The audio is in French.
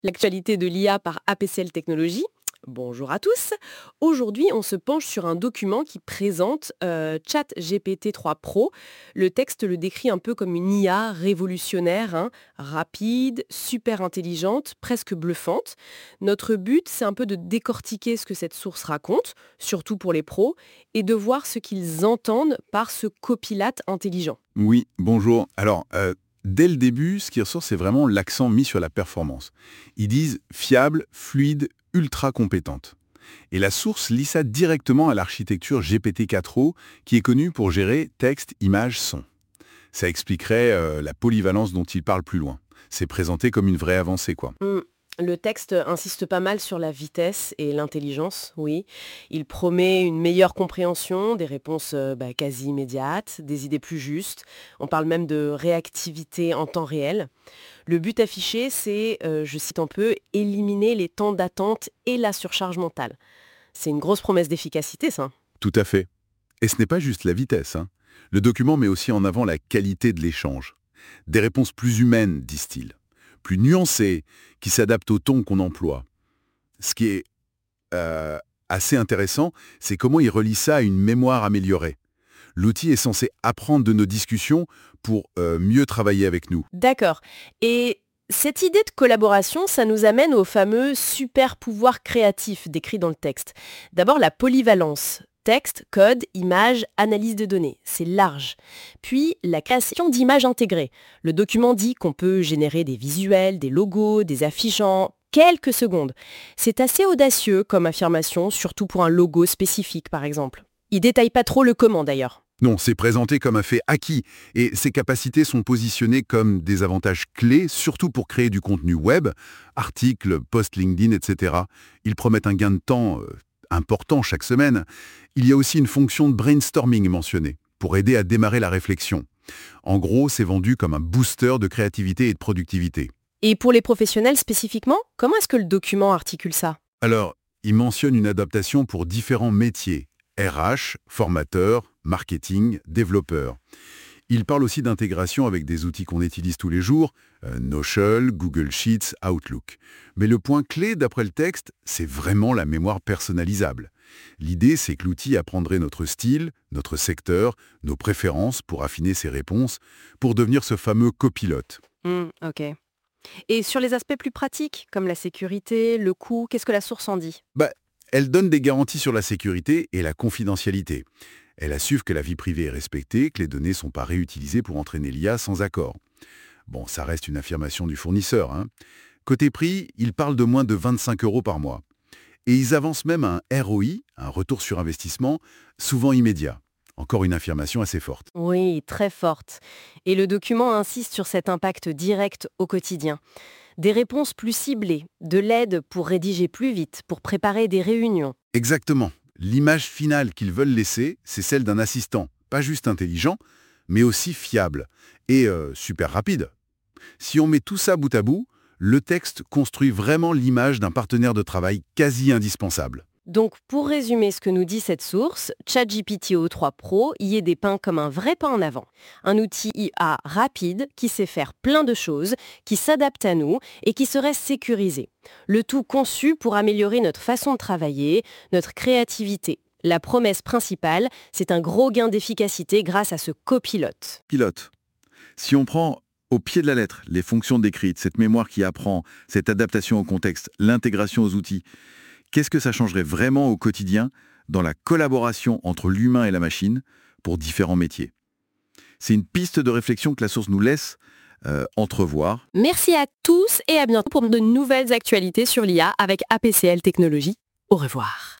L'actualité de l'IA par APCL Technologies. Bonjour à tous. Aujourd'hui, on se penche sur un document qui présente ChatGPT 3 Pro. Le texte le décrit un peu comme une IA révolutionnaire, hein, rapide, super intelligente, presque bluffante. Notre but, c'est un peu de décortiquer ce que cette source raconte, surtout pour les pros, et de voir ce qu'ils entendent par ce copilot intelligent. Oui, bonjour. Alors, dès le début, ce qui ressort, c'est vraiment l'accent mis sur la performance. Ils disent fiable, fluide, ultra compétente. Et la source lie ça directement à l'architecture GPT-4o, qui est connue pour gérer texte, image, son. Ça expliquerait la polyvalence dont il parle plus loin. C'est présenté comme une vraie avancée, quoi. Le texte insiste pas mal sur la vitesse et l'intelligence, oui. Il promet une meilleure compréhension, des réponses quasi immédiates, des idées plus justes. On parle même de réactivité en temps réel. Le but affiché, c'est, je cite un peu, éliminer les temps d'attente et la surcharge mentale. C'est une grosse promesse d'efficacité, ça. Tout à fait. Et ce n'est pas juste la vitesse, hein. Le document met aussi en avant la qualité de l'échange. Des réponses plus humaines, disent-ils, plus nuancées, qui s'adaptent au ton qu'on emploie. Ce qui est assez intéressant, c'est comment il relie ça à une mémoire améliorée. L'outil est censé apprendre de nos discussions pour mieux travailler avec nous. D'accord. Et cette idée de collaboration, ça nous amène au fameux super pouvoir créatif décrit dans le texte. D'abord, la polyvalence. Texte, code, image, analyse de données. C'est large. Puis, la création d'images intégrées. Le document dit qu'on peut générer des visuels, des logos, des affiches en quelques secondes. C'est assez audacieux comme affirmation, surtout pour un logo spécifique, par exemple. Il détaille pas trop le comment, d'ailleurs. Non, c'est présenté comme un fait acquis, et ses capacités sont positionnées comme des avantages clés, surtout pour créer du contenu web, articles, posts LinkedIn, etc. Ils promettent un gain de temps important chaque semaine. Il y a aussi une fonction de brainstorming mentionnée, pour aider à démarrer la réflexion. En gros, c'est vendu comme un booster de créativité et de productivité. Et pour les professionnels spécifiquement, comment est-ce que le document articule ça? Alors, il mentionne une adaptation pour différents métiers, RH, formateur, marketing, développeur. Il parle aussi d'intégration avec des outils qu'on utilise tous les jours, Notion, Google Sheets, Outlook. Mais le point clé, d'après le texte, c'est vraiment la mémoire personnalisable. L'idée, c'est que l'outil apprendrait notre style, notre secteur, nos préférences pour affiner ses réponses, pour devenir ce fameux copilote. Ok. Et sur les aspects plus pratiques, comme la sécurité, le coût, qu'est-ce que la source en dit? Elle donne des garanties sur la sécurité et la confidentialité. Elle assure que la vie privée est respectée, que les données ne sont pas réutilisées pour entraîner l'IA sans accord. Bon, ça reste une affirmation du fournisseur, hein. Côté prix, ils parlent de moins de 25 € par mois. Et ils avancent même un ROI, un retour sur investissement, souvent immédiat. Encore une affirmation assez forte. Oui, très forte. Et le document insiste sur cet impact direct au quotidien. Des réponses plus ciblées, de l'aide pour rédiger plus vite, pour préparer des réunions. Exactement. L'image finale qu'ils veulent laisser, c'est celle d'un assistant, pas juste intelligent, mais aussi fiable et super rapide. Si on met tout ça bout à bout, le texte construit vraiment l'image d'un partenaire de travail quasi indispensable. Donc, pour résumer ce que nous dit cette source, ChatGPT O3 Pro y est dépeint comme un vrai pas en avant. Un outil IA rapide qui sait faire plein de choses, qui s'adapte à nous et qui serait sécurisé. Le tout conçu pour améliorer notre façon de travailler, notre créativité. La promesse principale, c'est un gros gain d'efficacité grâce à ce copilote. Pilote. Si on prend au pied de la lettre les fonctions décrites, cette mémoire qui apprend, cette adaptation au contexte, l'intégration aux outils, qu'est-ce que ça changerait vraiment au quotidien dans la collaboration entre l'humain et la machine pour différents métiers? C'est une piste de réflexion que la source nous laisse entrevoir. Merci à tous et à bientôt pour de nouvelles actualités sur l'IA avec APCL Technologies. Au revoir.